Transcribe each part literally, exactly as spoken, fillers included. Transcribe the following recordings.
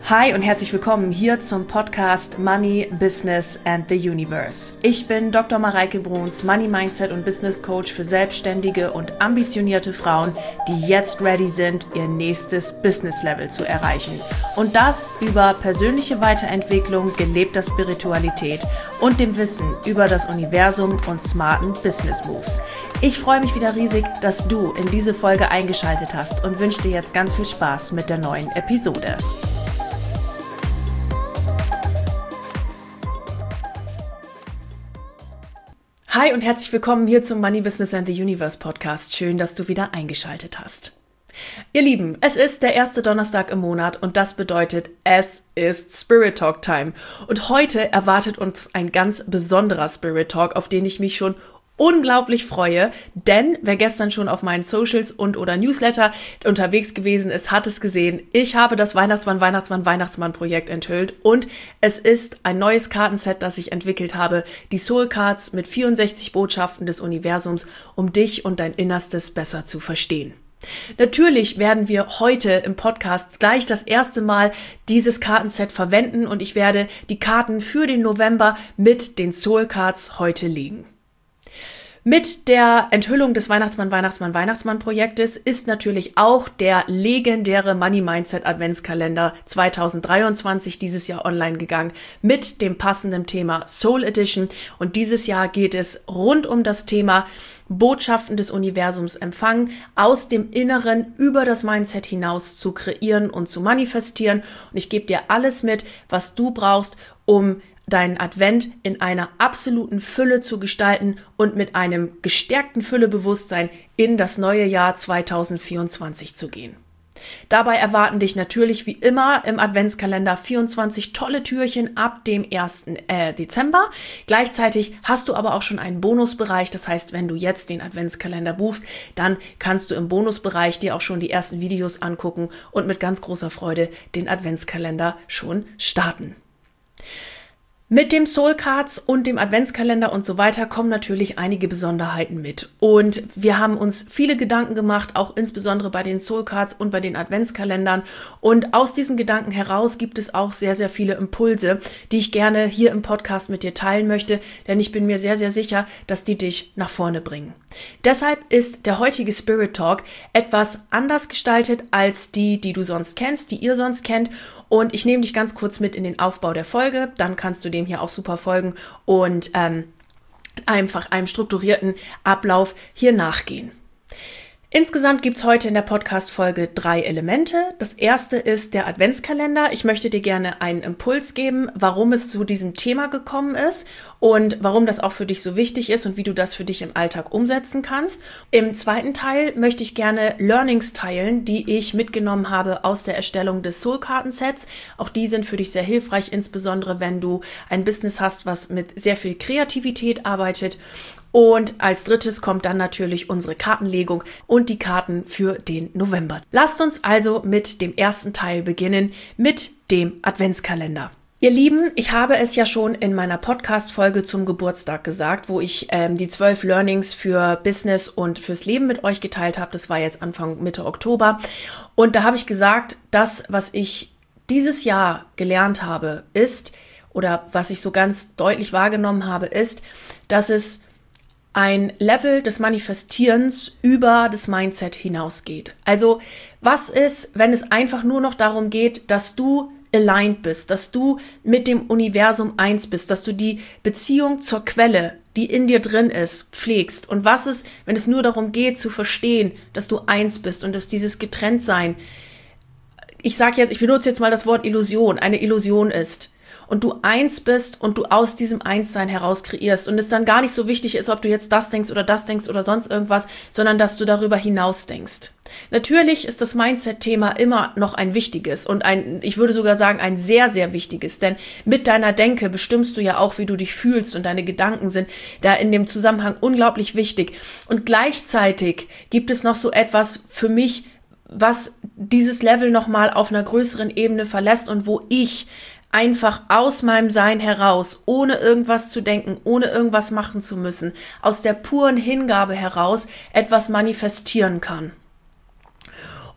Hi und herzlich willkommen hier zum Podcast Money, Business and the Universe. Ich bin Doktor Mareike Bruns, Money Mindset und Business Coach für selbstständige und ambitionierte Frauen, die jetzt ready sind, ihr nächstes Business Level zu erreichen. Und das über persönliche Weiterentwicklung, gelebter Spiritualität und dem Wissen über das Universum und smarten Business Moves. Ich freue mich wieder riesig, dass du in diese Folge eingeschaltet hast und wünsche dir jetzt ganz viel Spaß mit der neuen Episode. Hi und herzlich willkommen hier zum Money, Business and the Universe Podcast. Schön, dass du wieder eingeschaltet hast. Ihr Lieben, es ist der erste Donnerstag im Monat und das bedeutet, es ist Spirit Talk Time. Und heute erwartet uns ein ganz besonderer Spirit Talk, auf den ich mich schon unglaublich freue, denn wer gestern schon auf meinen Socials und oder Newsletter unterwegs gewesen ist, hat es gesehen. Ich habe das Weihnachtsmann, Weihnachtsmann, Weihnachtsmann Projekt enthüllt und es ist ein neues Kartenset, das ich entwickelt habe, die Soul Cards mit vierundsechzig Botschaften des Universums, um dich und dein Innerstes besser zu verstehen. Natürlich werden wir heute im Podcast gleich das erste Mal dieses Kartenset verwenden und ich werde die Karten für den November mit den Soul Cards heute legen. Mit der Enthüllung des Weihnachtsmann, Weihnachtsmann, Weihnachtsmann Projektes ist natürlich auch der legendäre Money Mindset Adventskalender zwanzig dreiundzwanzig dieses Jahr online gegangen mit dem passenden Thema Soul Edition und dieses Jahr geht es rund um das Thema Botschaften des Universums empfangen, aus dem Inneren über das Mindset hinaus zu kreieren und zu manifestieren und ich gebe dir alles mit, was du brauchst, um deinen Advent in einer absoluten Fülle zu gestalten und mit einem gestärkten Füllebewusstsein in das neue Jahr zwanzig vierundzwanzig zu gehen. Dabei erwarten dich natürlich wie immer im Adventskalender vierundzwanzig tolle Türchen ab dem ersten Äh, Dezember. Gleichzeitig hast du aber auch schon einen Bonusbereich. Das heißt, wenn du jetzt den Adventskalender buchst, dann kannst du im Bonusbereich dir auch schon die ersten Videos angucken und mit ganz großer Freude den Adventskalender schon starten. Mit dem Soul Cards und dem Adventskalender und so weiter kommen natürlich einige Besonderheiten mit. Und wir haben uns viele Gedanken gemacht, auch insbesondere bei den Soul Cards und bei den Adventskalendern. Und aus diesen Gedanken heraus gibt es auch sehr, sehr viele Impulse, die ich gerne hier im Podcast mit dir teilen möchte, denn ich bin mir sehr, sehr sicher, dass die dich nach vorne bringen. Deshalb ist der heutige Spirit Talk etwas anders gestaltet als die, die du sonst kennst, die ihr sonst kennt. Und ich nehme dich ganz kurz mit in den Aufbau der Folge, dann kannst du dem hier auch super folgen und ähm, einfach einem strukturierten Ablauf hier nachgehen. Insgesamt gibt's heute in der Podcast-Folge drei Elemente. Das erste ist der Adventskalender. Ich möchte dir gerne einen Impuls geben, warum es zu diesem Thema gekommen ist und warum das auch für dich so wichtig ist und wie du das für dich im Alltag umsetzen kannst. Im zweiten Teil möchte ich gerne Learnings teilen, die ich mitgenommen habe aus der Erstellung des Soul-Kartensets. Auch die sind für dich sehr hilfreich, insbesondere wenn du ein Business hast, was mit sehr viel Kreativität arbeitet. Und als drittes kommt dann natürlich unsere Kartenlegung und die Karten für den November. Lasst uns also mit dem ersten Teil beginnen, mit dem Adventskalender. Ihr Lieben, ich habe es ja schon in meiner Podcast-Folge zum Geburtstag gesagt, wo ich ähm, die zwölf Learnings für Business und fürs Leben mit euch geteilt habe. Das war jetzt Anfang, Mitte Oktober. Und da habe ich gesagt, das, was ich dieses Jahr gelernt habe, ist, oder was ich so ganz deutlich wahrgenommen habe, ist, dass es ein Level des Manifestierens über das Mindset hinausgeht. Also was ist, wenn es einfach nur noch darum geht, dass du aligned bist, dass du mit dem Universum eins bist, dass du die Beziehung zur Quelle, die in dir drin ist, pflegst? Und was ist, wenn es nur darum geht, zu verstehen, dass du eins bist und dass dieses Getrenntsein, ich sage jetzt, ich benutze jetzt mal das Wort Illusion, eine Illusion ist. Und du eins bist und du aus diesem Einssein heraus kreierst und es dann gar nicht so wichtig ist, ob du jetzt das denkst oder das denkst oder sonst irgendwas, sondern dass du darüber hinaus denkst. Natürlich ist das Mindset-Thema immer noch ein wichtiges und ein, ich würde sogar sagen, ein sehr, sehr wichtiges, denn mit deiner Denke bestimmst du ja auch, wie du dich fühlst und deine Gedanken sind da in dem Zusammenhang unglaublich wichtig. Und gleichzeitig gibt es noch so etwas für mich, was dieses Level nochmal auf einer größeren Ebene verlässt und wo ich einfach aus meinem Sein heraus, ohne irgendwas zu denken, ohne irgendwas machen zu müssen, aus der puren Hingabe heraus etwas manifestieren kann.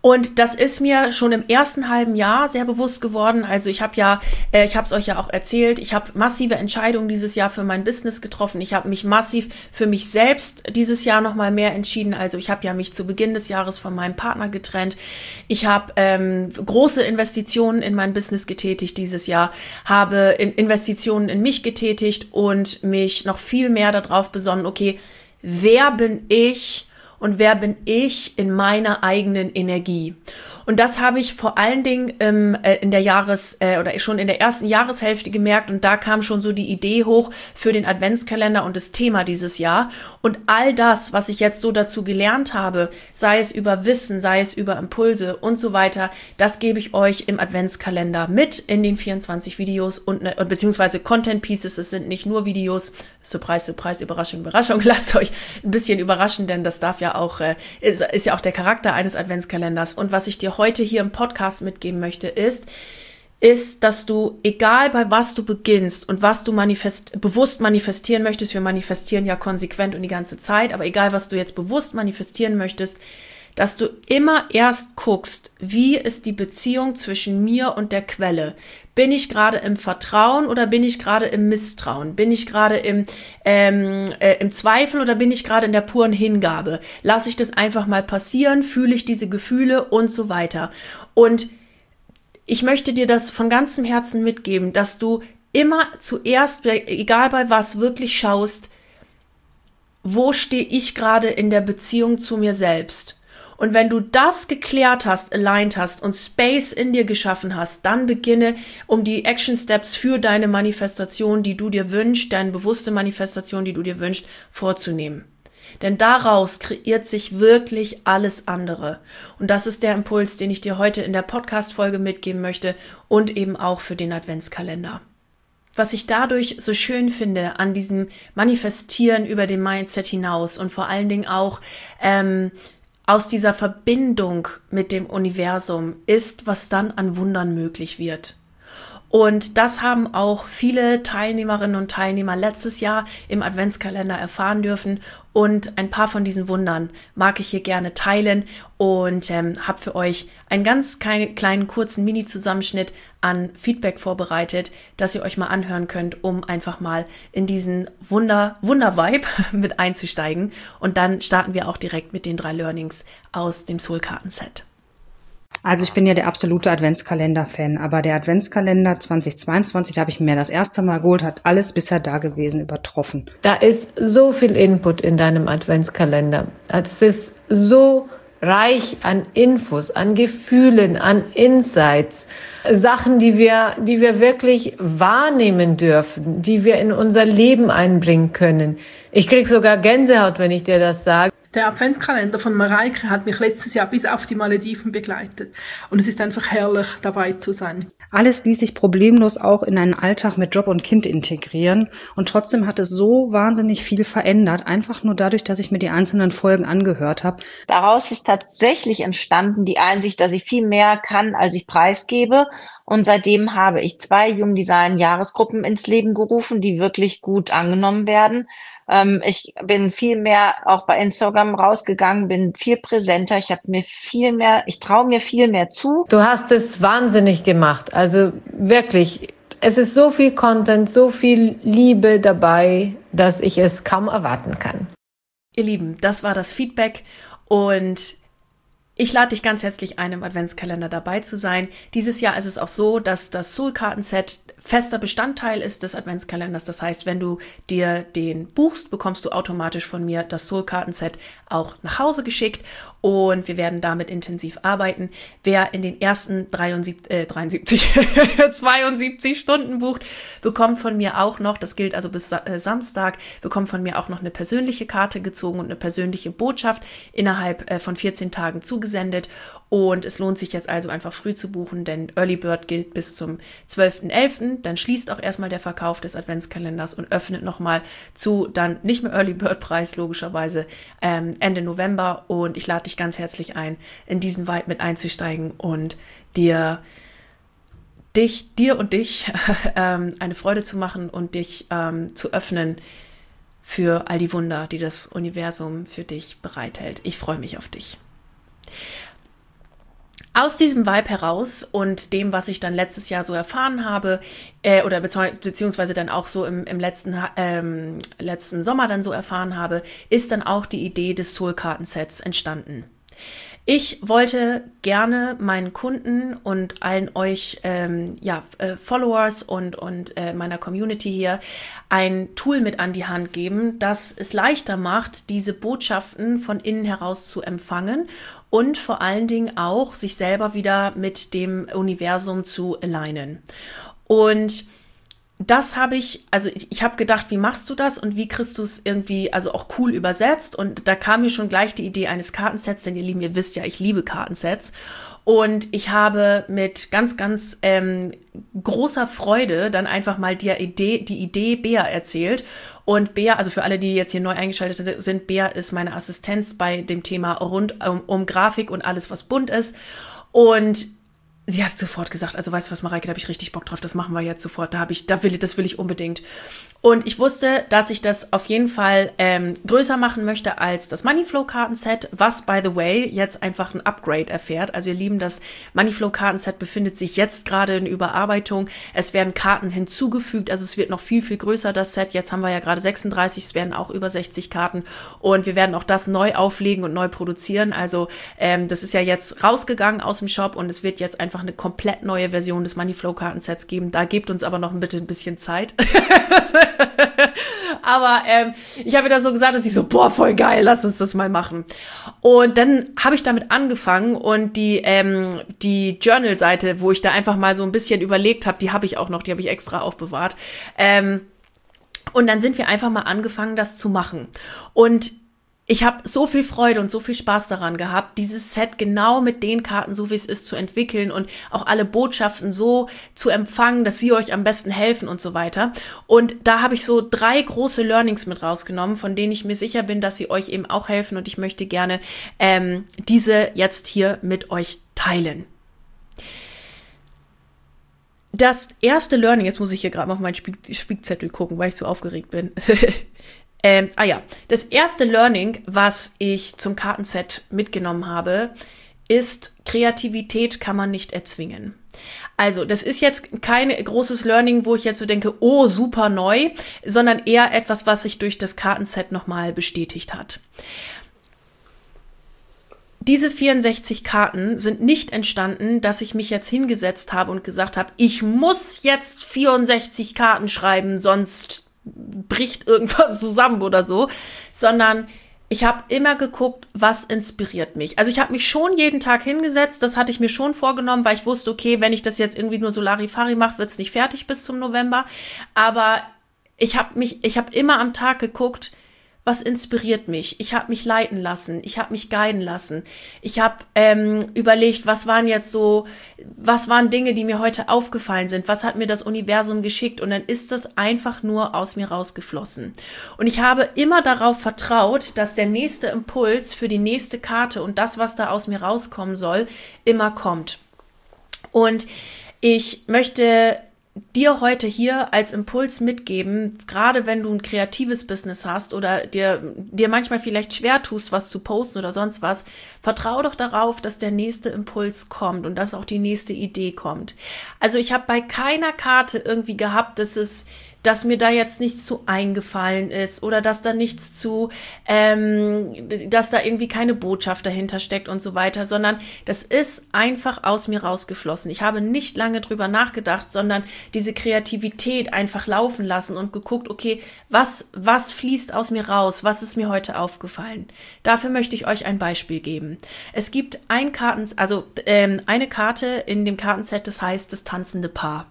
Und das ist mir schon im ersten halben Jahr sehr bewusst geworden. Also ich habe ja, äh, ich habe es euch ja auch erzählt, ich habe massive Entscheidungen dieses Jahr für mein Business getroffen. Ich habe mich massiv für mich selbst dieses Jahr nochmal mehr entschieden. Also ich habe ja mich zu Beginn des Jahres von meinem Partner getrennt. Ich habe ähm, große Investitionen in mein Business getätigt dieses Jahr, habe in Investitionen in mich getätigt und mich noch viel mehr darauf besonnen, okay, wer bin ich? Und wer bin ich in meiner eigenen Energie? Und das habe ich vor allen Dingen ähm, in der Jahres- äh, oder schon in der ersten Jahreshälfte gemerkt. Und da kam schon so die Idee hoch für den Adventskalender und das Thema dieses Jahr. Und all das, was ich jetzt so dazu gelernt habe, sei es über Wissen, sei es über Impulse und so weiter, das gebe ich euch im Adventskalender mit in den vierundzwanzig Videos und, und beziehungsweise Content Pieces. Es sind nicht nur Videos. Surprise, Surprise, Überraschung, Überraschung. Lasst euch ein bisschen überraschen, denn das darf ja auch, äh, ist, ist ja auch der Charakter eines Adventskalenders. Und was ich dir heute hier im Podcast mitgeben möchte, ist, ist, dass du, egal bei was du beginnst und was du manifest, bewusst manifestieren möchtest, wir manifestieren ja konsequent und die ganze Zeit, aber egal was du jetzt bewusst manifestieren möchtest, dass du immer erst guckst, wie ist die Beziehung zwischen mir und der Quelle? Bin ich gerade im Vertrauen oder bin ich gerade im Misstrauen? Bin ich gerade im, ähm, äh, im Zweifel oder bin ich gerade in der puren Hingabe? Lasse ich das einfach mal passieren? Fühle ich diese Gefühle und so weiter? Und ich möchte dir das von ganzem Herzen mitgeben, dass du immer zuerst, egal bei was, wirklich schaust, wo stehe ich gerade in der Beziehung zu mir selbst? Und wenn du das geklärt hast, aligned hast und Space in dir geschaffen hast, dann beginne, um die Action Steps für deine Manifestation, die du dir wünschst, deine bewusste Manifestation, die du dir wünschst, vorzunehmen. Denn daraus kreiert sich wirklich alles andere. Und das ist der Impuls, den ich dir heute in der Podcast-Folge mitgeben möchte und eben auch für den Adventskalender. Was ich dadurch so schön finde an diesem Manifestieren über den Mindset hinaus und vor allen Dingen auch ähm, aus dieser Verbindung mit dem Universum ist, was dann an Wundern möglich wird. Und das haben auch viele Teilnehmerinnen und Teilnehmer letztes Jahr im Adventskalender erfahren dürfen. Und ein paar von diesen Wundern mag ich hier gerne teilen und ähm, habe für euch einen ganz kleinen, kleinen kurzen Mini-Zusammenschnitt an Feedback vorbereitet, dass ihr euch mal anhören könnt, um einfach mal in diesen Wunder, Wunder-Vibe mit einzusteigen. Und dann starten wir auch direkt mit den drei Learnings aus dem Soul-Karten-Set. Also ich bin ja der absolute Adventskalender-Fan, aber der Adventskalender zweitausendzweiundzwanzig, da habe ich mir das erste Mal geholt, hat alles bisher Dagewesen übertroffen. Da ist so viel Input in deinem Adventskalender. Es ist so reich an Infos, an Gefühlen, an Insights, Sachen, die wir, die wir wirklich wahrnehmen dürfen, die wir in unser Leben einbringen können. Ich krieg sogar Gänsehaut, wenn ich dir das sage. Der Adventskalender von Mareike hat mich letztes Jahr bis auf die Malediven begleitet. Und es ist einfach herrlich, dabei zu sein. Alles ließ sich problemlos auch in einen Alltag mit Job und Kind integrieren. Und trotzdem hat es so wahnsinnig viel verändert, einfach nur dadurch, dass ich mir die einzelnen Folgen angehört habe. Daraus ist tatsächlich entstanden die Einsicht, dass ich viel mehr kann, als ich preisgebe. Und seitdem habe ich zwei Jungdesign-Jahresgruppen ins Leben gerufen, die wirklich gut angenommen werden. Ähm, ich bin viel mehr auch bei Instagram rausgegangen, bin viel präsenter. Ich habe mir viel mehr, ich traue mir viel mehr zu. Du hast es wahnsinnig gemacht. Also wirklich, es ist so viel Content, so viel Liebe dabei, dass ich es kaum erwarten kann. Ihr Lieben, das war das Feedback und ich lade dich ganz herzlich ein, im Adventskalender dabei zu sein. Dieses Jahr ist es auch so, dass das Soul-Karten-Set fester Bestandteil ist des Adventskalenders. Das heißt, wenn du dir den buchst, bekommst du automatisch von mir das Soul-Karten-Set auch nach Hause geschickt und wir werden damit intensiv arbeiten. Wer in den ersten dreiundsiebzig, äh, dreiundsiebzig, zweiundsiebzig Stunden bucht, bekommt von mir auch noch, das gilt also bis äh, Samstag, bekommt von mir auch noch eine persönliche Karte gezogen und eine persönliche Botschaft innerhalb äh, von vierzehn Tagen zugesendet. Und es lohnt sich jetzt also einfach früh zu buchen, denn Early Bird gilt bis zum zwölften elften Dann schließt auch erstmal der Verkauf des Adventskalenders und öffnet nochmal zu dann nicht mehr Early Bird Preis, logischerweise ähm, Ende November. Und ich lade dich ganz herzlich ein, in diesen Vibe mit einzusteigen und dir, dich, dir und dich ähm, eine Freude zu machen und dich ähm, zu öffnen für all die Wunder, die das Universum für dich bereithält. Ich freue mich auf dich. Aus diesem Vibe heraus und dem, was ich dann letztes Jahr so erfahren habe, äh, oder bezieh- beziehungsweise dann auch so im, im letzten, ähm, letzten Sommer dann so erfahren habe, ist dann auch die Idee des Soul-Kartensets entstanden. Ich wollte gerne meinen Kunden und allen euch ähm, ja, äh, Followers und, und äh, meiner Community hier ein Tool mit an die Hand geben, das es leichter macht, diese Botschaften von innen heraus zu empfangen und vor allen Dingen auch sich selber wieder mit dem Universum zu alignen. Und das habe ich, also ich, ich habe gedacht, wie machst du das und wie kriegst du es irgendwie, also auch cool übersetzt, und da kam mir schon gleich die Idee eines Kartensets, denn ihr Lieben, ihr wisst ja, ich liebe Kartensets, und ich habe mit ganz, ganz ähm, großer Freude dann einfach mal die Idee, die Idee Bea erzählt, und Bea, also für alle, die jetzt hier neu eingeschaltet sind, Bea ist meine Assistenz bei dem Thema rund um, um Grafik und alles, was bunt ist, und sie hat sofort gesagt, also weißt du was, Mareike, da habe ich richtig Bock drauf, das machen wir jetzt sofort, da habe ich, da will ich, das will ich unbedingt. Und ich wusste, dass ich das auf jeden Fall ähm, größer machen möchte als das Moneyflow-Kartenset, was, by the way, jetzt einfach ein Upgrade erfährt. Also ihr Lieben, das Moneyflow-Kartenset befindet sich jetzt gerade in Überarbeitung. Es werden Karten hinzugefügt, also es wird noch viel, viel größer, das Set. Jetzt haben wir ja gerade sechsunddreißig, es werden auch über sechzig Karten, und wir werden auch das neu auflegen und neu produzieren. Also ähm, das ist ja jetzt rausgegangen aus dem Shop, und es wird jetzt einfach eine komplett neue Version des Moneyflow-Kartensets geben. Da gebt uns aber noch bitte ein bisschen Zeit. Aber ähm, ich habe wieder so gesagt, dass ich so, boah, voll geil, lass uns das mal machen. Und dann habe ich damit angefangen, und die ähm, die Journal-Seite, wo ich da einfach mal so ein bisschen überlegt habe, die habe ich auch noch, die habe ich extra aufbewahrt. Ähm, und dann sind wir einfach mal angefangen, das zu machen. Und ich habe so viel Freude und so viel Spaß daran gehabt, dieses Set genau mit den Karten, so wie es ist, zu entwickeln und auch alle Botschaften so zu empfangen, dass sie euch am besten helfen und so weiter. Und da habe ich so drei große Learnings mit rausgenommen, von denen ich mir sicher bin, dass sie euch eben auch helfen, und ich möchte gerne ähm, diese jetzt hier mit euch teilen. Das erste Learning, jetzt muss ich hier gerade mal auf meinen Spick- Spickzettel gucken, weil ich so aufgeregt bin. Ähm, ah ja, das erste Learning, was ich zum Kartenset mitgenommen habe, ist, Kreativität kann man nicht erzwingen. Also das ist jetzt kein großes Learning, wo ich jetzt so denke, oh, super neu, sondern eher etwas, was sich durch das Kartenset nochmal bestätigt hat. Diese vierundsechzig Karten sind nicht entstanden, dass ich mich jetzt hingesetzt habe und gesagt habe, ich muss jetzt vierundsechzig Karten schreiben, sonst bricht irgendwas zusammen oder so, sondern ich habe immer geguckt, was inspiriert mich. Also ich habe mich schon jeden Tag hingesetzt, das hatte ich mir schon vorgenommen, weil ich wusste, okay, wenn ich das jetzt irgendwie nur so Larifari mache, wird es nicht fertig bis zum November, aber ich habe mich, ich habe immer am Tag geguckt, was inspiriert mich? Ich habe mich leiten lassen, ich habe mich guiden lassen. Ich habe ähm, überlegt, was waren jetzt so, was waren Dinge, die mir heute aufgefallen sind? Was hat mir das Universum geschickt? Und dann ist das einfach nur aus mir rausgeflossen. Und ich habe immer darauf vertraut, dass der nächste Impuls für die nächste Karte und das, was da aus mir rauskommen soll, immer kommt. Und ich möchte dir heute hier als Impuls mitgeben, gerade wenn du ein kreatives Business hast oder dir, dir manchmal vielleicht schwer tust, was zu posten oder sonst was, vertrau doch darauf, dass der nächste Impuls kommt und dass auch die nächste Idee kommt. Also ich habe bei keiner Karte irgendwie gehabt, dass es dass mir da jetzt nichts zu eingefallen ist oder dass da nichts zu, ähm, dass da irgendwie keine Botschaft dahinter steckt und so weiter, sondern das ist einfach aus mir rausgeflossen. Ich habe nicht lange drüber nachgedacht, sondern diese Kreativität einfach laufen lassen und geguckt, okay, was, was fließt aus mir raus? Was ist mir heute aufgefallen? Dafür möchte ich euch ein Beispiel geben. Es gibt ein Karten, also ähm, eine Karte in dem Kartenset, das heißt das tanzende Paar.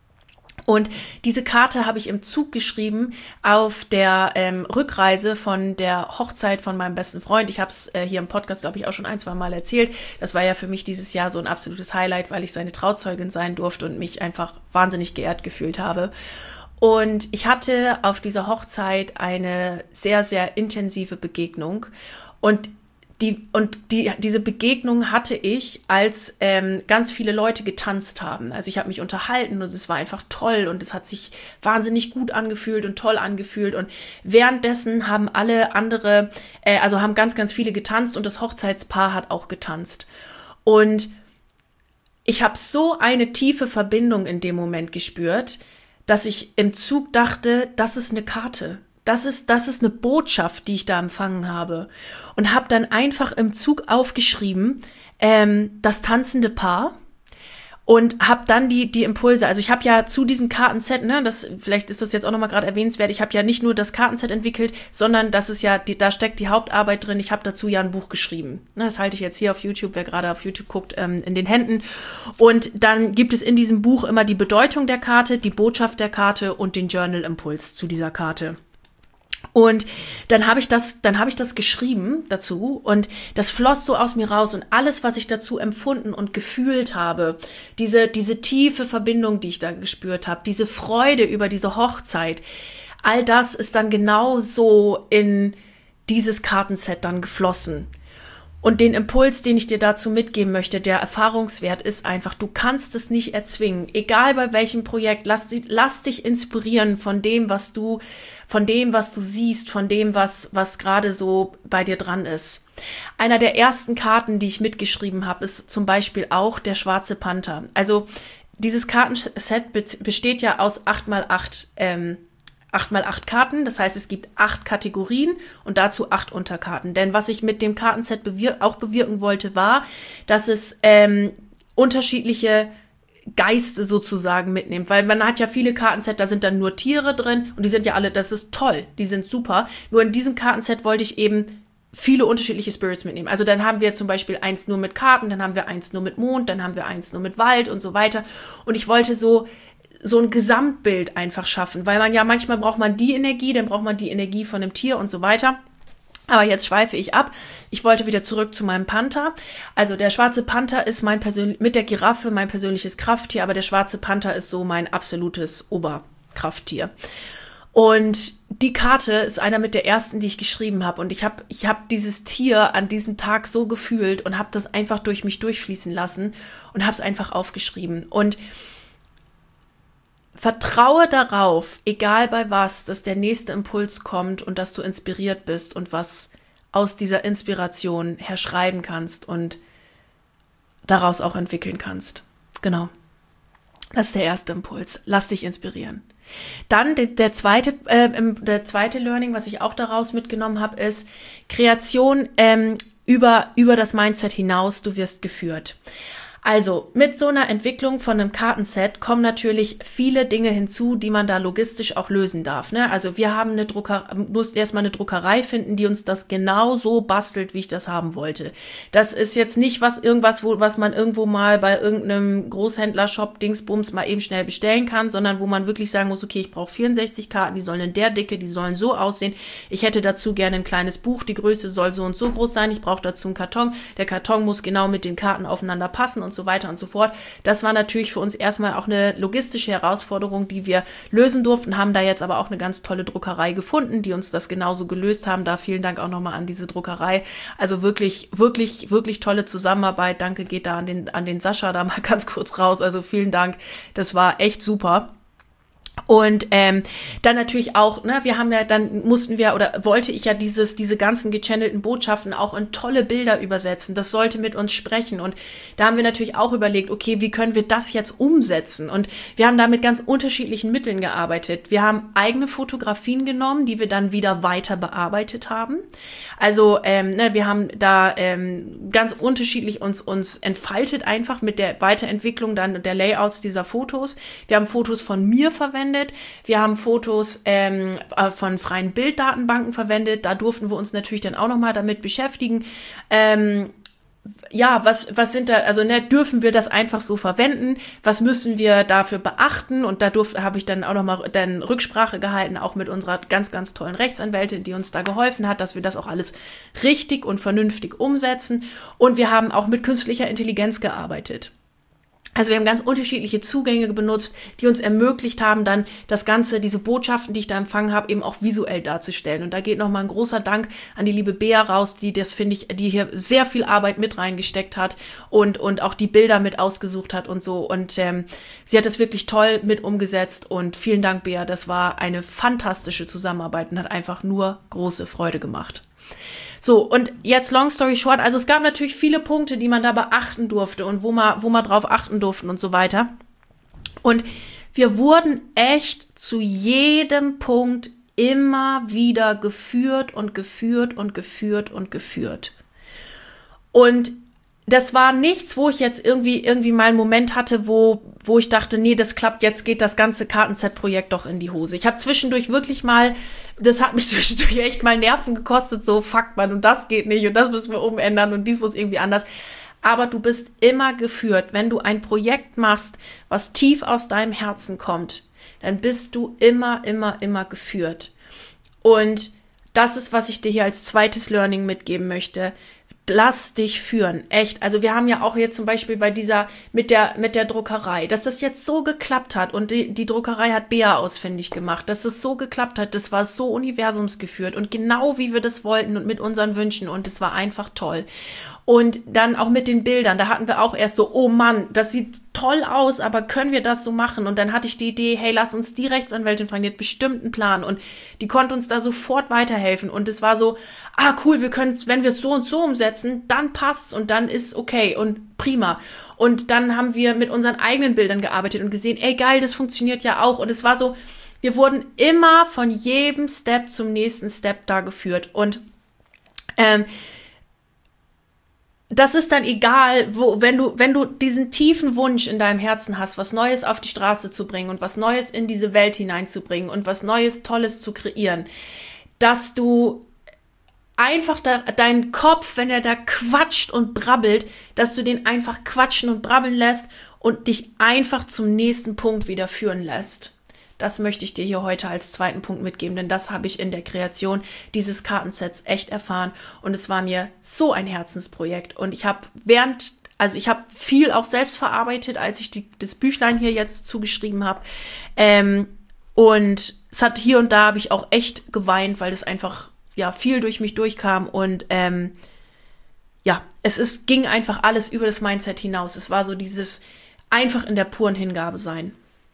Und diese Karte habe ich im Zug geschrieben auf der ähm, Rückreise von der Hochzeit von meinem besten Freund. Ich habe es äh, hier im Podcast, glaube ich, auch schon ein, zwei Mal erzählt. Das war ja für mich dieses Jahr so ein absolutes Highlight, weil ich seine Trauzeugin sein durfte und mich einfach wahnsinnig geehrt gefühlt habe. Und ich hatte auf dieser Hochzeit eine sehr, sehr intensive Begegnung. Und Die, und die, diese Begegnung hatte ich, als ähm, ganz viele Leute getanzt haben. Also ich habe mich unterhalten und es war einfach toll und es hat sich wahnsinnig gut angefühlt und toll angefühlt. Und währenddessen haben alle andere, äh, also haben ganz, ganz viele getanzt und das Hochzeitspaar hat auch getanzt. Und ich habe so eine tiefe Verbindung in dem Moment gespürt, dass ich im Zug dachte, das ist eine Karte. Das ist, das ist eine Botschaft, die ich da empfangen habe. Und habe dann einfach im Zug aufgeschrieben, ähm, das tanzende Paar. Und habe dann die die Impulse, also ich habe ja zu diesem Kartenset, ne, das vielleicht ist das jetzt auch nochmal gerade erwähnenswert, ich habe ja nicht nur das Kartenset entwickelt, sondern das ist ja, die, da steckt die Hauptarbeit drin, ich habe dazu ja ein Buch geschrieben. Ne, das halte ich jetzt hier auf YouTube, wer gerade auf YouTube guckt, ähm, in den Händen. Und dann gibt es in diesem Buch immer die Bedeutung der Karte, die Botschaft der Karte und den Journal-Impuls zu dieser Karte. Und dann habe ich das, dann habe ich das geschrieben dazu und das floss so aus mir raus und alles, was ich dazu empfunden und gefühlt habe, diese, diese tiefe Verbindung, die ich da gespürt habe, diese Freude über diese Hochzeit, all das ist dann genau so in dieses Kartenset dann geflossen. Und den Impuls, den ich dir dazu mitgeben möchte, der Erfahrungswert ist einfach, du kannst es nicht erzwingen. Egal bei welchem Projekt, lass, lass dich inspirieren von dem, was du, von dem, was du siehst, von dem, was, was gerade so bei dir dran ist. Einer der ersten Karten, die ich mitgeschrieben habe, ist zum Beispiel auch der Schwarze Panther. Also dieses Kartenset besteht ja aus acht mal acht ähm, acht mal acht Karten, das heißt, es gibt acht Kategorien und dazu acht Unterkarten. Denn was ich mit dem Kartenset bewir- auch bewirken wollte, war, dass es ähm, unterschiedliche Geiste sozusagen mitnimmt. Weil man hat ja viele Kartenset, da sind dann nur Tiere drin und die sind ja alle, das ist toll, die sind super. Nur in diesem Kartenset wollte ich eben viele unterschiedliche Spirits mitnehmen. Also dann haben wir zum Beispiel eins nur mit Karten, dann haben wir eins nur mit Mond, dann haben wir eins nur mit Wald und so weiter. Und ich wollte so so ein Gesamtbild einfach schaffen, weil man ja manchmal braucht man die Energie, dann braucht man die Energie von dem Tier und so weiter. Aber jetzt schweife ich ab. Ich wollte wieder zurück zu meinem Panther. Also der Schwarze Panther ist mein persönlich, mit der Giraffe mein persönliches Krafttier, aber der Schwarze Panther ist so mein absolutes Oberkrafttier. Und die Karte ist einer mit der ersten, die ich geschrieben habe. Und ich habe ich hab dieses Tier an diesem Tag so gefühlt und habe das einfach durch mich durchfließen lassen und habe es einfach aufgeschrieben. Und vertraue darauf, egal bei was, dass der nächste Impuls kommt und dass du inspiriert bist und was aus dieser Inspiration her schreiben kannst und daraus auch entwickeln kannst. Genau. Das ist der erste Impuls. Lass dich inspirieren. Dann der, der zweite, äh, der zweite Learning, was ich auch daraus mitgenommen habe, ist Kreation ähm, über, über das Mindset hinaus. Du wirst geführt. Also mit so einer Entwicklung von einem Kartenset kommen natürlich viele Dinge hinzu, die man da logistisch auch lösen darf. Ne? Also wir haben eine Druckerei, muss erstmal eine Druckerei finden, die uns das genau so bastelt, wie ich das haben wollte. Das ist jetzt nicht was irgendwas, wo, was man irgendwo mal bei irgendeinem Großhändler-Shop Dingsbums mal eben schnell bestellen kann, sondern wo man wirklich sagen muss, okay, ich brauche vierundsechzig Karten, die sollen in der Dicke, die sollen so aussehen. Ich hätte dazu gerne ein kleines Buch, die Größe soll so und so groß sein. Ich brauche dazu einen Karton. Der Karton muss genau mit den Karten aufeinander passen und so weiter und so fort. Das war natürlich für uns erstmal auch eine logistische Herausforderung, die wir lösen durften, haben da jetzt aber auch eine ganz tolle Druckerei gefunden, die uns das genauso gelöst haben. Da vielen Dank auch nochmal an diese Druckerei. Also wirklich, wirklich, wirklich tolle Zusammenarbeit. Danke geht da an den, an den Sascha da mal ganz kurz raus. Also vielen Dank. Das war echt super. Und ähm, dann natürlich auch, ne, wir haben ja, dann mussten wir oder wollte ich ja dieses, diese ganzen gechannelten Botschaften auch in tolle Bilder übersetzen. Das sollte mit uns sprechen. Und da haben wir natürlich auch überlegt, okay, wie können wir das jetzt umsetzen? Und wir haben da mit ganz unterschiedlichen Mitteln gearbeitet. Wir haben eigene Fotografien genommen, die wir dann wieder weiter bearbeitet haben. Also ähm, ne, wir haben da ähm, ganz unterschiedlich uns uns entfaltet einfach mit der Weiterentwicklung dann der Layouts dieser Fotos. Wir haben Fotos von mir verwendet. Wir haben Fotos ähm, von freien Bilddatenbanken verwendet. Da durften wir uns natürlich dann auch nochmal damit beschäftigen. Ähm, ja, was was sind da, also ne, dürfen wir das einfach so verwenden? Was müssen wir dafür beachten? Und da durfte, habe ich dann auch nochmal dann Rücksprache gehalten, auch mit unserer ganz, ganz tollen Rechtsanwältin, die uns da geholfen hat, dass wir das auch alles richtig und vernünftig umsetzen. Und wir haben auch mit künstlicher Intelligenz gearbeitet. Also wir haben ganz unterschiedliche Zugänge benutzt, die uns ermöglicht haben, dann das Ganze, diese Botschaften, die ich da empfangen habe, eben auch visuell darzustellen. Und da geht nochmal ein großer Dank an die liebe Bea raus, die das, finde ich, die hier sehr viel Arbeit mit reingesteckt hat und und auch die Bilder mit ausgesucht hat und so. Und ähm, sie hat das wirklich toll mit umgesetzt. Und vielen Dank, Bea. Das war eine fantastische Zusammenarbeit und hat einfach nur große Freude gemacht. So, und jetzt long story short, also es gab natürlich viele Punkte, die man da beachten durfte und wo man, wo man drauf achten durfte und so weiter. Und wir wurden echt zu jedem Punkt immer wieder geführt und geführt und geführt und geführt. Und das war nichts, wo ich jetzt irgendwie irgendwie mal einen Moment hatte, wo wo ich dachte, nee, das klappt, jetzt geht das ganze Kartenset-Projekt doch in die Hose. Ich habe zwischendurch wirklich mal, das hat mich zwischendurch echt mal Nerven gekostet, so fuck man, und das geht nicht und das müssen wir umändern und dies muss irgendwie anders. Aber du bist immer geführt. Wenn du ein Projekt machst, was tief aus deinem Herzen kommt, dann bist du immer, immer, immer geführt. Und das ist, was ich dir hier als zweites Learning mitgeben möchte. Lass dich führen, echt. Also wir haben ja auch jetzt zum Beispiel bei dieser, mit der mit der Druckerei, dass das jetzt so geklappt hat und die, die Druckerei hat Bea ausfindig gemacht, dass es so geklappt hat, das war so universumsgeführt und genau wie wir das wollten und mit unseren Wünschen und es war einfach toll. Und dann auch mit den Bildern, da hatten wir auch erst so, oh Mann, das sieht toll aus, aber können wir das so machen? Und dann hatte ich die Idee, hey, lass uns die Rechtsanwältin fragen, die hat bestimmt einen Plan und die konnte uns da sofort weiterhelfen und es war so, ah cool, wir können es, wenn wir es so und so umsetzen, dann passt's und dann ist okay und prima. Und dann haben wir mit unseren eigenen Bildern gearbeitet und gesehen, ey geil, das funktioniert ja auch und es war so, wir wurden immer von jedem Step zum nächsten Step da geführt und ähm, das ist dann egal, wo, wenn du, wenn du diesen tiefen Wunsch in deinem Herzen hast, was Neues auf die Straße zu bringen und was Neues in diese Welt hineinzubringen und was Neues, Tolles zu kreieren, dass du einfach da, deinen Kopf, wenn er da quatscht und brabbelt, dass du den einfach quatschen und brabbeln lässt und dich einfach zum nächsten Punkt wieder führen lässt. Das möchte ich dir hier heute als zweiten Punkt mitgeben, denn das habe ich in der Kreation dieses Kartensets echt erfahren und es war mir so ein Herzensprojekt und ich habe während, also ich habe viel auch selbst verarbeitet, als ich die, das Büchlein hier jetzt zugeschrieben habe ähm, und es hat hier und da habe ich auch echt geweint, weil das einfach ja viel durch mich durchkam und ähm, ja, es ist, ging einfach alles über das Mindset hinaus. Es war so dieses einfach in der puren Hingabe sein.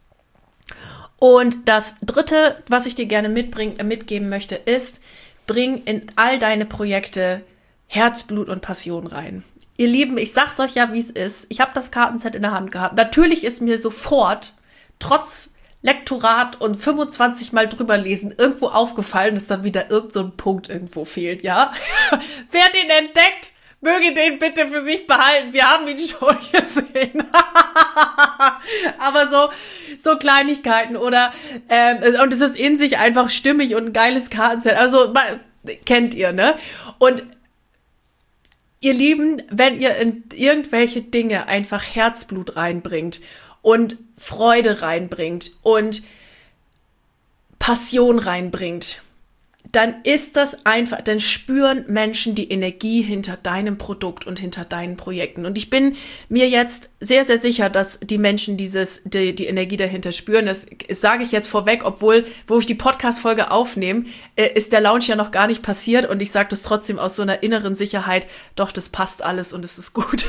Und das Dritte, was ich dir gerne mitbring, äh, mitgeben möchte, ist, bring in all deine Projekte Herzblut und Passion rein. Ihr Lieben, ich sag's euch ja, wie es ist. Ich habe das Kartenset in der Hand gehabt. Natürlich ist mir sofort, trotz Lektorat und fünfundzwanzig Mal drüber lesen, irgendwo aufgefallen, dass da wieder irgend so ein Punkt irgendwo fehlt, ja? Wer den entdeckt, möge den bitte für sich behalten. Wir haben ihn schon gesehen. Aber so, so Kleinigkeiten oder, ähm, und es ist in sich einfach stimmig und ein geiles Kartenset. Also, kennt ihr, ne? Und ihr Lieben, wenn ihr in irgendwelche Dinge einfach Herzblut reinbringt und Freude reinbringt und Passion reinbringt, dann ist das einfach, dann spüren Menschen die Energie hinter deinem Produkt und hinter deinen Projekten. Und ich bin mir jetzt sehr, sehr sicher, dass die Menschen dieses, die, die Energie dahinter spüren. Das, das sage ich jetzt vorweg, obwohl, wo ich die Podcast-Folge aufnehme, äh, ist der Launch ja noch gar nicht passiert. Und ich sage das trotzdem aus so einer inneren Sicherheit, doch, das passt alles und es ist gut.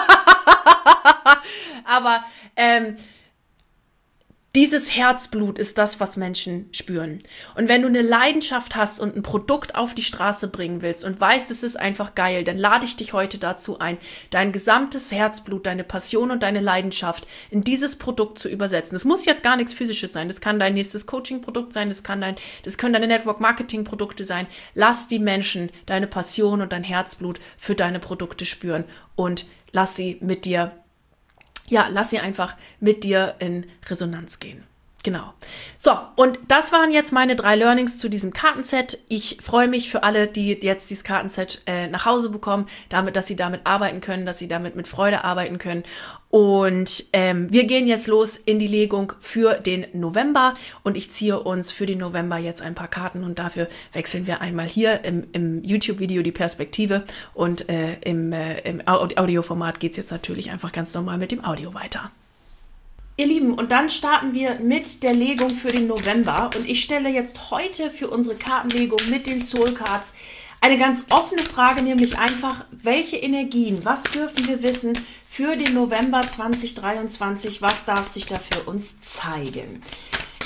Aber ähm, dieses Herzblut ist das, was Menschen spüren. Und wenn du eine Leidenschaft hast und ein Produkt auf die Straße bringen willst und weißt, es ist einfach geil, dann lade ich dich heute dazu ein, dein gesamtes Herzblut, deine Passion und deine Leidenschaft in dieses Produkt zu übersetzen. Es muss jetzt gar nichts Physisches sein. Das kann dein nächstes Coaching-Produkt sein, das kann dein, das können deine Network-Marketing-Produkte sein. Lass die Menschen deine Passion und dein Herzblut für deine Produkte spüren und lass sie mit dir Ja, lass sie einfach mit dir in Resonanz gehen. Genau. So, und das waren jetzt meine drei Learnings zu diesem Kartenset. Ich freue mich für alle, die jetzt dieses Kartenset äh, nach Hause bekommen, damit, dass sie damit arbeiten können, dass sie damit mit Freude arbeiten können. Und ähm, wir gehen jetzt los in die Legung für den November und ich ziehe uns für den November jetzt ein paar Karten und dafür wechseln wir einmal hier im, im YouTube-Video die Perspektive und äh, im, äh, im Audioformat geht es jetzt natürlich einfach ganz normal mit dem Audio weiter. Ihr Lieben, und dann starten wir mit der Legung für den November und ich stelle jetzt heute für unsere Kartenlegung mit den Soul Cards eine ganz offene Frage, nämlich einfach, welche Energien, was dürfen wir wissen für den November zwanzig dreiundzwanzig, was darf sich da für uns zeigen?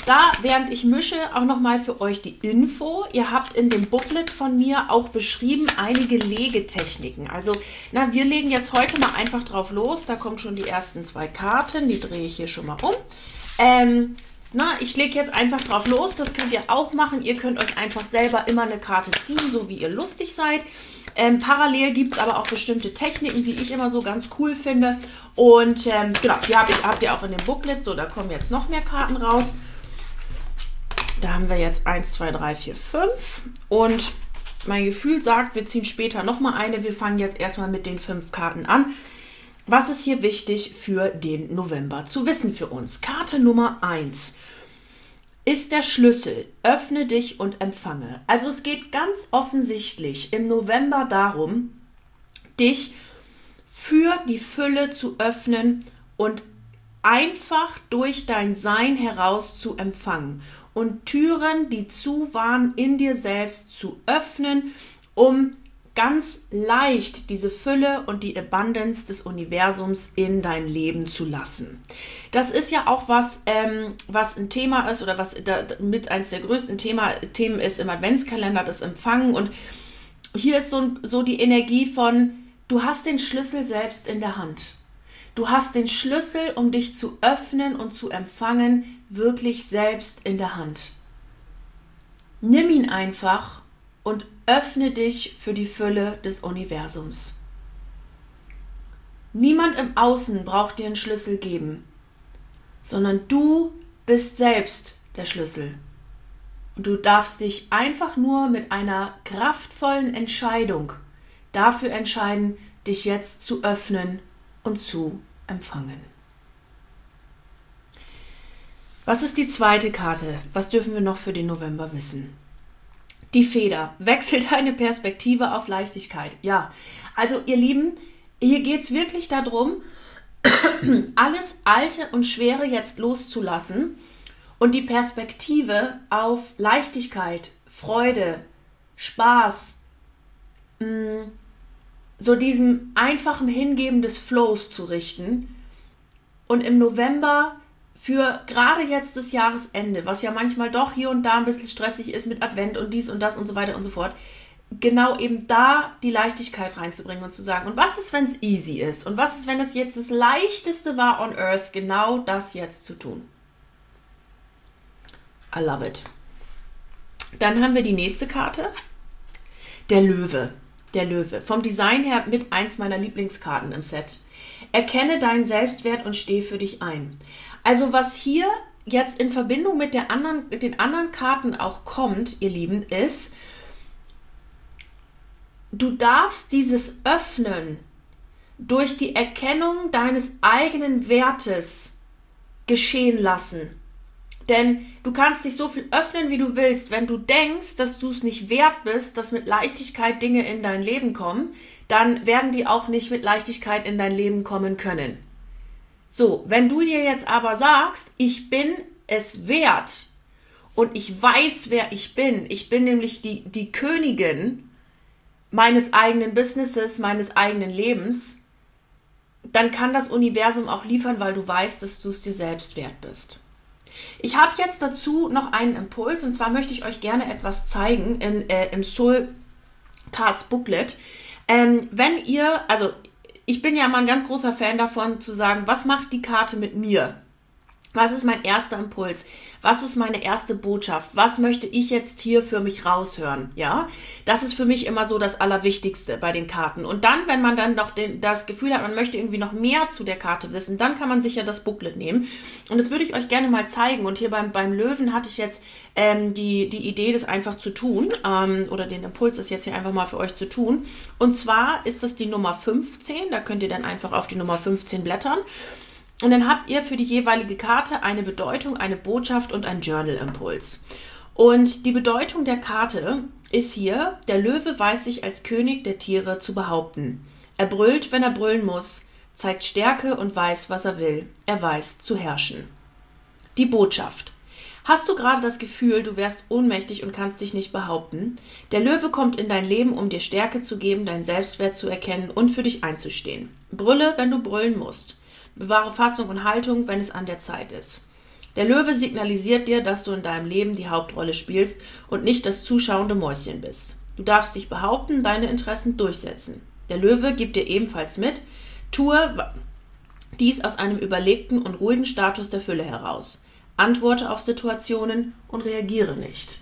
Da, während ich mische, auch nochmal für euch die Info. Ihr habt in dem Booklet von mir auch beschrieben einige Legetechniken. Also, na, wir legen jetzt heute mal einfach drauf los. Da kommen schon die ersten zwei Karten. Die drehe ich hier schon mal um. Ähm, na, ich lege jetzt einfach drauf los. Das könnt ihr auch machen. Ihr könnt euch einfach selber immer eine Karte ziehen, so wie ihr lustig seid. Ähm, parallel gibt es aber auch bestimmte Techniken, die ich immer so ganz cool finde. Und ähm, genau, die hab ich, habt ihr auch in dem Booklet. So, da kommen jetzt noch mehr Karten raus. Da haben wir jetzt eins, zwei, drei, vier, fünf. Und mein Gefühl sagt, wir ziehen später nochmal eine. Wir fangen jetzt erstmal mit den fünf Karten an. Was ist hier wichtig für den November zu wissen für uns? Karte Nummer eins ist der Schlüssel. Öffne dich und empfange. Also es geht ganz offensichtlich im November darum, dich für die Fülle zu öffnen und einfach durch dein Sein heraus zu empfangen und Türen, die zu waren, in dir selbst zu öffnen, um ganz leicht diese Fülle und die Abundance des Universums in dein Leben zu lassen. Das ist ja auch was, ähm, was ein Thema ist oder was da, mit eines der größten Thema, Themen ist im Adventskalender, das Empfangen. Und hier ist so, so die Energie von, du hast den Schlüssel selbst in der Hand. Du hast den Schlüssel, um dich zu öffnen und zu empfangen, wirklich selbst in der Hand. Nimm ihn einfach und öffne dich für die Fülle des Universums. Niemand im Außen braucht dir einen Schlüssel geben, sondern du bist selbst der Schlüssel. Und du darfst dich einfach nur mit einer kraftvollen Entscheidung dafür entscheiden, dich jetzt zu öffnen und zu empfangen. Was ist die zweite Karte? Was dürfen wir noch für den November wissen? Die Feder. Wechsel deine Perspektive auf Leichtigkeit. Ja, also ihr Lieben, hier geht es wirklich darum, alles Alte und Schwere jetzt loszulassen und die Perspektive auf Leichtigkeit, Freude, Spaß, mh, so diesem einfachen Hingeben des Flows zu richten und im November für gerade jetzt das Jahresende, was ja manchmal doch hier und da ein bisschen stressig ist mit Advent und dies und das und so weiter und so fort, genau eben da die Leichtigkeit reinzubringen und zu sagen, und was ist, wenn es easy ist? Und was ist, wenn es jetzt das Leichteste war on Earth, genau das jetzt zu tun? I love it. Dann haben wir die nächste Karte, der Löwe. Der Löwe. Vom Design her mit eins meiner Lieblingskarten im Set. Erkenne deinen Selbstwert und steh für dich ein. Also was hier jetzt in Verbindung mit der anderen, den anderen Karten auch kommt, ihr Lieben, ist, du darfst dieses Öffnen durch die Erkennung deines eigenen Wertes geschehen lassen. Denn du kannst dich so viel öffnen, wie du willst. Wenn du denkst, dass du es nicht wert bist, dass mit Leichtigkeit Dinge in dein Leben kommen, dann werden die auch nicht mit Leichtigkeit in dein Leben kommen können. So, wenn du dir jetzt aber sagst, ich bin es wert und ich weiß, wer ich bin, ich bin nämlich die, die Königin meines eigenen Businesses, meines eigenen Lebens, dann kann das Universum auch liefern, weil du weißt, dass du es dir selbst wert bist. Ich habe jetzt dazu noch einen Impuls und zwar möchte ich euch gerne etwas zeigen in, äh, im Soul Cards Booklet. Ähm, wenn ihr, also ich bin ja mal ein ganz großer Fan davon zu sagen, was macht die Karte mit mir? Was ist mein erster Impuls? Was ist meine erste Botschaft? Was möchte ich jetzt hier für mich raushören? Ja, das ist für mich immer so das Allerwichtigste bei den Karten. Und dann, wenn man dann noch den, das Gefühl hat, man möchte irgendwie noch mehr zu der Karte wissen, dann kann man sich ja das Booklet nehmen. Und das würde ich euch gerne mal zeigen. Und hier beim, beim Löwen hatte ich jetzt ähm, die, die Idee, das einfach zu tun. Ähm, oder den Impuls, das jetzt hier einfach mal für euch zu tun. Und zwar ist das die Nummer fünfzehn. Da könnt ihr dann einfach auf die Nummer fünfzehn blättern. Und dann habt ihr für die jeweilige Karte eine Bedeutung, eine Botschaft und einen Journal-Impuls. Und die Bedeutung der Karte ist hier, der Löwe weiß sich als König der Tiere zu behaupten. Er brüllt, wenn er brüllen muss, zeigt Stärke und weiß, was er will. Er weiß zu herrschen. Die Botschaft. Hast du gerade das Gefühl, du wärst ohnmächtig und kannst dich nicht behaupten? Der Löwe kommt in dein Leben, um dir Stärke zu geben, deinen Selbstwert zu erkennen und für dich einzustehen. Brülle, wenn du brüllen musst. Bewahre Fassung und Haltung, wenn es an der Zeit ist. Der Löwe signalisiert dir, dass du in deinem Leben die Hauptrolle spielst und nicht das zuschauende Mäuschen bist. Du darfst dich behaupten, deine Interessen durchsetzen. Der Löwe gibt dir ebenfalls mit, tue dies aus einem überlegten und ruhigen Status der Fülle heraus. Antworte auf Situationen und reagiere nicht.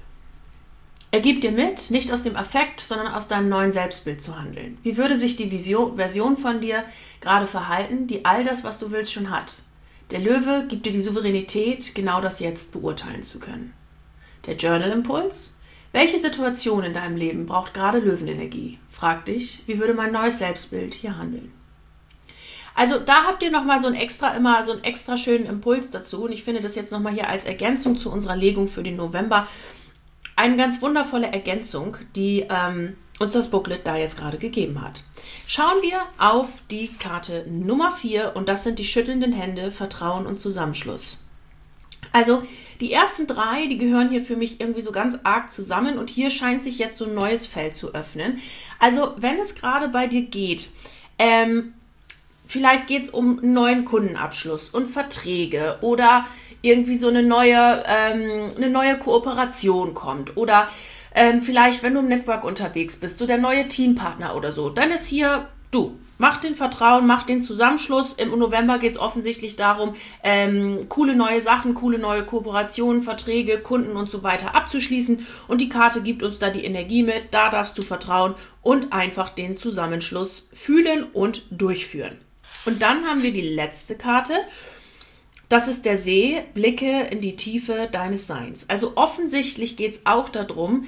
Er gibt dir mit, nicht aus dem Affekt, sondern aus deinem neuen Selbstbild zu handeln. Wie würde sich die Vision, Version von dir gerade verhalten, die all das, was du willst, schon hat? Der Löwe gibt dir die Souveränität, genau das jetzt beurteilen zu können. Der Journal-Impuls? Welche Situation in deinem Leben braucht gerade Löwenenergie? Frag dich, wie würde mein neues Selbstbild hier handeln? Also da habt ihr nochmal so ein extra, immer so einen extra schönen Impuls dazu. Und ich finde das jetzt nochmal hier als Ergänzung zu unserer Legung für den November eine ganz wundervolle Ergänzung, die ähm, uns das Booklet da jetzt gerade gegeben hat. Schauen wir auf die Karte Nummer vier und das sind die schüttelnden Hände, Vertrauen und Zusammenschluss. Also die ersten drei, die gehören hier für mich irgendwie so ganz arg zusammen und hier scheint sich jetzt so ein neues Feld zu öffnen. Also wenn es gerade bei dir geht, ähm, vielleicht geht es um einen neuen Kundenabschluss und Verträge oder irgendwie so eine neue, ähm, eine neue Kooperation kommt oder ähm, vielleicht, wenn du im Network unterwegs bist, so der neue Teampartner oder so, dann ist hier, du, mach den Vertrauen, mach den Zusammenschluss. Im November geht es offensichtlich darum, ähm, coole neue Sachen, coole neue Kooperationen, Verträge, Kunden und so weiter abzuschließen und die Karte gibt uns da die Energie mit, da darfst du vertrauen und einfach den Zusammenschluss fühlen und durchführen. Und dann haben wir die letzte Karte. Das ist der See, blicke in die Tiefe deines Seins. Also offensichtlich geht es auch darum,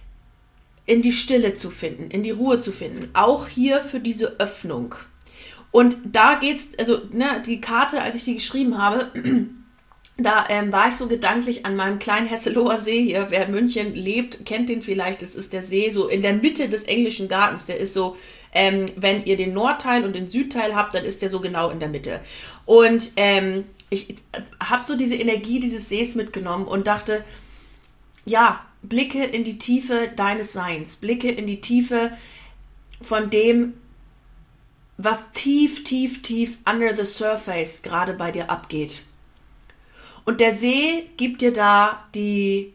in die Stille zu finden, in die Ruhe zu finden. Auch hier für diese Öffnung. Und da geht's, also ne, die Karte, als ich die geschrieben habe, da ähm, war ich so gedanklich an meinem kleinen Hesseloher See hier. Wer in München lebt, kennt den vielleicht. Das ist der See so in der Mitte des englischen Gartens. Der ist so, ähm, wenn ihr den Nordteil und den Südteil habt, dann ist der so genau in der Mitte. Und ähm, ich habe so diese Energie dieses Sees mitgenommen und dachte, ja, blicke in die Tiefe deines Seins, blicke in die Tiefe von dem, was tief, tief, tief under the surface gerade bei dir abgeht. Und der See gibt dir da die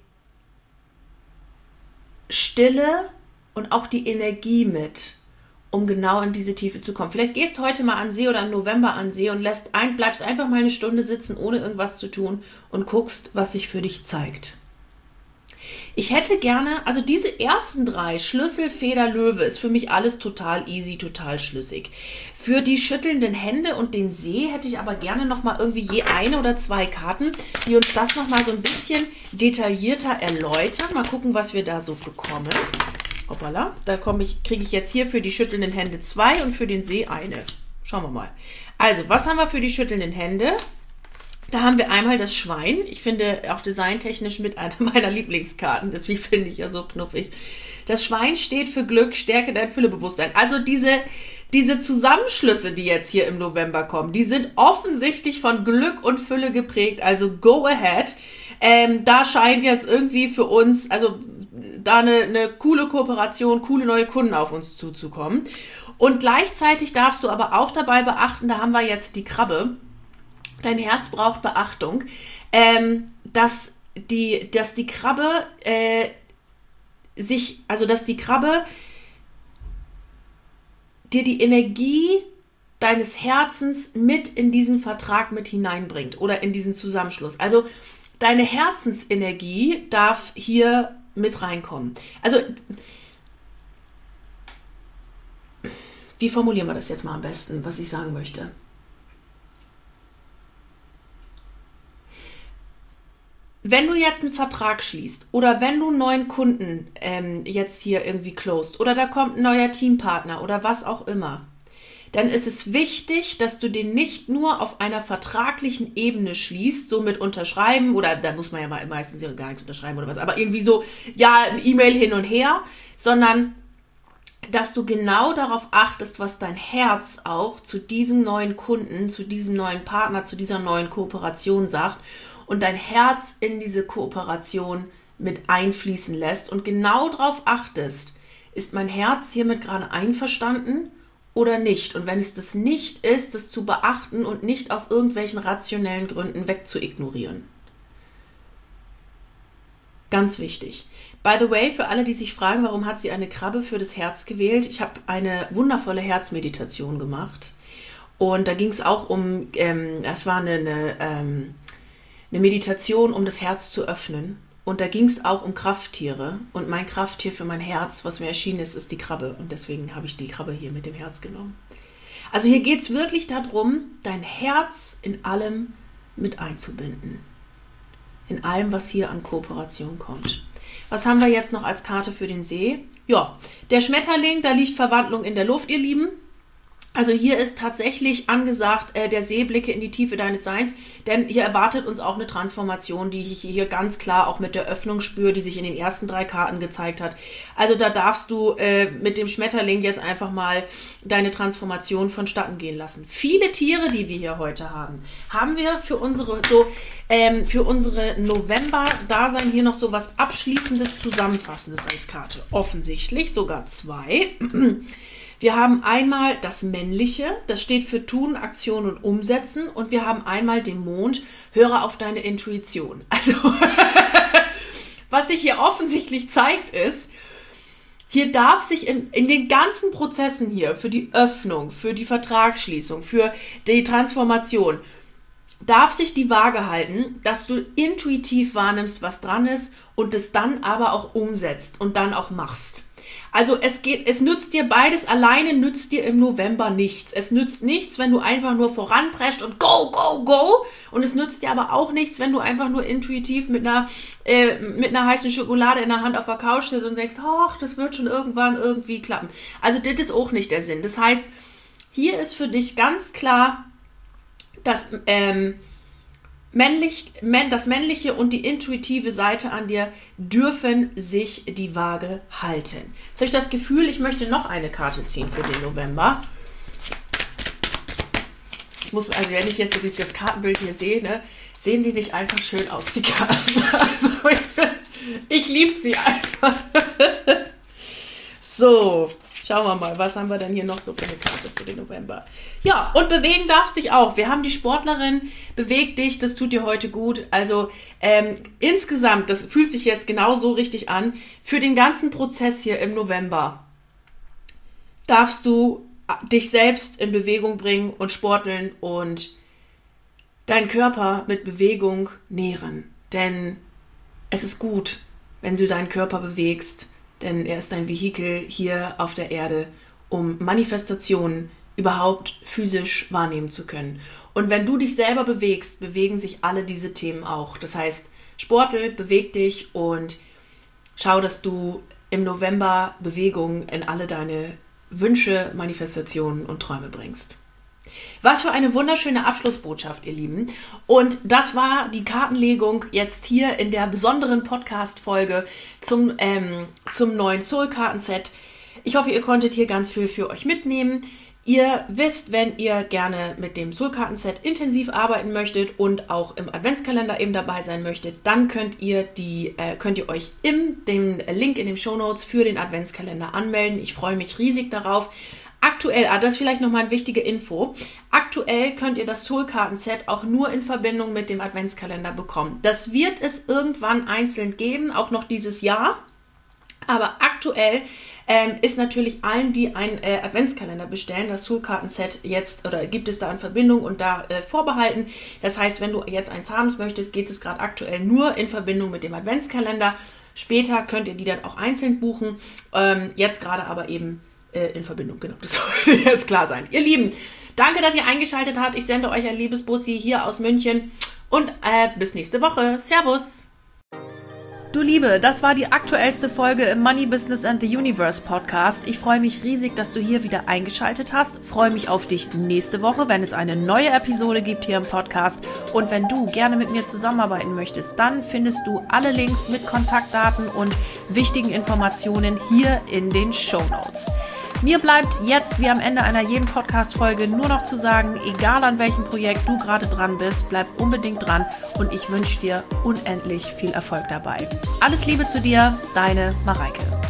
Stille und auch die Energie mit, um genau in diese Tiefe zu kommen. Vielleicht gehst du heute mal an See oder im November an See und lässt ein, bleibst einfach mal eine Stunde sitzen, ohne irgendwas zu tun und guckst, was sich für dich zeigt. Ich hätte gerne, also diese ersten drei, Schlüssel, Feder, Löwe, ist für mich alles total easy, total schlüssig. Für die schüttelnden Hände und den See hätte ich aber gerne nochmal irgendwie je eine oder zwei Karten, die uns das nochmal so ein bisschen detaillierter erläutern. Mal gucken, was wir da so bekommen. Hoppala, da komme ich, kriege ich jetzt hier für die schüttelnden Hände zwei und für den See eine. Schauen wir mal. Also, was haben wir für die schüttelnden Hände? Da haben wir einmal das Schwein. Ich finde auch designtechnisch mit einer meiner Lieblingskarten. Deswegen finde ich ja so knuffig. Das Schwein steht für Glück, Stärke, dein Füllebewusstsein. Also diese, diese Zusammenschlüsse, die jetzt hier im November kommen, die sind offensichtlich von Glück und Fülle geprägt. Also go ahead. Ähm, da scheint jetzt irgendwie für uns, also da eine, eine coole Kooperation, coole neue Kunden auf uns zuzukommen. Und gleichzeitig darfst du aber auch dabei beachten, da haben wir jetzt die Krabbe. Dein Herz braucht Beachtung, ähm, dass die, dass die Krabbe äh, sich, also dass die Krabbe dir die Energie deines Herzens mit in diesen Vertrag mit hineinbringt oder in diesen Zusammenschluss. Also deine Herzensenergie darf hier mit reinkommen. Also wie formulieren wir das jetzt mal am besten, was ich sagen möchte? Wenn du jetzt einen Vertrag schließt oder wenn du einen neuen Kunden ähm, jetzt hier irgendwie closed oder da kommt ein neuer Teampartner oder was auch immer, dann ist es wichtig, dass du den nicht nur auf einer vertraglichen Ebene schließt, so mit unterschreiben oder da muss man ja mal meistens gar nichts unterschreiben oder was, aber irgendwie so, ja, ein E-Mail hin und her, sondern dass du genau darauf achtest, was dein Herz auch zu diesem neuen Kunden, zu diesem neuen Partner, zu dieser neuen Kooperation sagt und dein Herz in diese Kooperation mit einfließen lässt und genau darauf achtest, ist mein Herz hiermit gerade einverstanden oder nicht? Und wenn es das nicht ist, das zu beachten und nicht aus irgendwelchen rationellen Gründen wegzuignorieren. Ganz wichtig. By the way, für alle, die sich fragen, warum hat sie eine Krabbe für das Herz gewählt, ich habe eine wundervolle Herzmeditation gemacht. Und da ging es auch um, ähm, das war eine, eine, ähm, eine Meditation, um das Herz zu öffnen. Und da ging es auch um Krafttiere. Und mein Krafttier für mein Herz, was mir erschienen ist, ist die Krabbe. Und deswegen habe ich die Krabbe hier mit dem Herz genommen. Also hier geht es wirklich darum, dein Herz in allem mit einzubinden. In allem, was hier an Kooperation kommt. Was haben wir jetzt noch als Karte für den See? Ja, der Schmetterling, da liegt Verwandlung in der Luft, ihr Lieben. Also hier ist tatsächlich angesagt, äh, der See, blicke in die Tiefe deines Seins, denn hier erwartet uns auch eine Transformation, die ich hier ganz klar auch mit der Öffnung spüre, die sich in den ersten drei Karten gezeigt hat. Also da darfst du äh, mit dem Schmetterling jetzt einfach mal deine Transformation vonstatten gehen lassen. Viele Tiere, die wir hier heute haben, haben wir für unsere, so, ähm, für unsere November-Dasein hier noch so was Abschließendes, Zusammenfassendes als Karte. Offensichtlich sogar zwei. Wir haben einmal das Männliche, das steht für Tun, Aktion und Umsetzen. Und wir haben einmal den Mond, höre auf deine Intuition. Also, was sich hier offensichtlich zeigt, ist, hier darf sich in, in den ganzen Prozessen hier, für die Öffnung, für die Vertragsschließung, für die Transformation, darf sich die Waage halten, dass du intuitiv wahrnimmst, was dran ist und es dann aber auch umsetzt und dann auch machst. Also es geht, es nützt dir beides, alleine nützt dir im November nichts. Es nützt nichts, wenn du einfach nur voranprescht und go, go, go. Und es nützt dir aber auch nichts, wenn du einfach nur intuitiv mit einer, äh, mit einer heißen Schokolade in der Hand auf der Couch sitzt und denkst, ach, das wird schon irgendwann irgendwie klappen. Also das ist auch nicht der Sinn. Das heißt, hier ist für dich ganz klar, dass ähm, Männlich, das männliche und die intuitive Seite an dir dürfen sich die Waage halten. Jetzt habe ich das Gefühl, ich möchte noch eine Karte ziehen für den November. Ich muss, also wenn ich jetzt das Kartenbild hier sehe, ne, sehen die nicht einfach schön aus, die Karten. Also ich, ich liebe sie einfach. So, schauen wir mal, was haben wir denn hier noch so für eine Karte für den November? Ja, und bewegen darfst dich auch. Wir haben die Sportlerin, beweg dich, das tut dir heute gut. Also ähm, insgesamt, das fühlt sich jetzt genau so richtig an, für den ganzen Prozess hier im November darfst du dich selbst in Bewegung bringen und sporteln und deinen Körper mit Bewegung nähren. Denn es ist gut, wenn du deinen Körper bewegst, denn er ist ein Vehikel hier auf der Erde, um Manifestationen überhaupt physisch wahrnehmen zu können. Und wenn du dich selber bewegst, bewegen sich alle diese Themen auch. Das heißt, sportel, beweg dich und schau, dass du im November Bewegung in alle deine Wünsche, Manifestationen und Träume bringst. Was für eine wunderschöne Abschlussbotschaft, ihr Lieben. Und das war die Kartenlegung jetzt hier in der besonderen Podcast-Folge zum, ähm, zum neuen Soul-Kartenset. Ich hoffe, ihr konntet hier ganz viel für euch mitnehmen. Ihr wisst, wenn ihr gerne mit dem Soul-Kartenset intensiv arbeiten möchtet und auch im Adventskalender eben dabei sein möchtet, dann könnt ihr, die, äh, könnt ihr euch im dem Link in den Shownotes für den Adventskalender anmelden. Ich freue mich riesig darauf. Aktuell, ah, das ist vielleicht nochmal eine wichtige Info, aktuell könnt ihr das Soul-Kartenset auch nur in Verbindung mit dem Adventskalender bekommen. Das wird es irgendwann einzeln geben, auch noch dieses Jahr. Aber aktuell ähm, ist natürlich allen, die einen äh, Adventskalender bestellen, das Soul-Kartenset jetzt, oder gibt es da in Verbindung und da äh, vorbehalten. Das heißt, wenn du jetzt eins haben möchtest, geht es gerade aktuell nur in Verbindung mit dem Adventskalender. Später könnt ihr die dann auch einzeln buchen. Ähm, jetzt gerade aber eben äh, in Verbindung. Genau, das sollte jetzt klar sein. Ihr Lieben, danke, dass ihr eingeschaltet habt. Ich sende euch ein liebes Bussi hier aus München und äh, bis nächste Woche. Servus! Du Liebe, das war die aktuellste Folge im Money Business and the Universe Podcast. Ich freue mich riesig, dass du hier wieder eingeschaltet hast. Freue mich auf dich nächste Woche, wenn es eine neue Episode gibt hier im Podcast. Und wenn du gerne mit mir zusammenarbeiten möchtest, dann findest du alle Links mit Kontaktdaten und wichtigen Informationen hier in den Shownotes. Mir bleibt jetzt, wie am Ende einer jeden Podcast-Folge, nur noch zu sagen, egal an welchem Projekt du gerade dran bist, bleib unbedingt dran und ich wünsche dir unendlich viel Erfolg dabei. Alles Liebe zu dir, deine Mareike.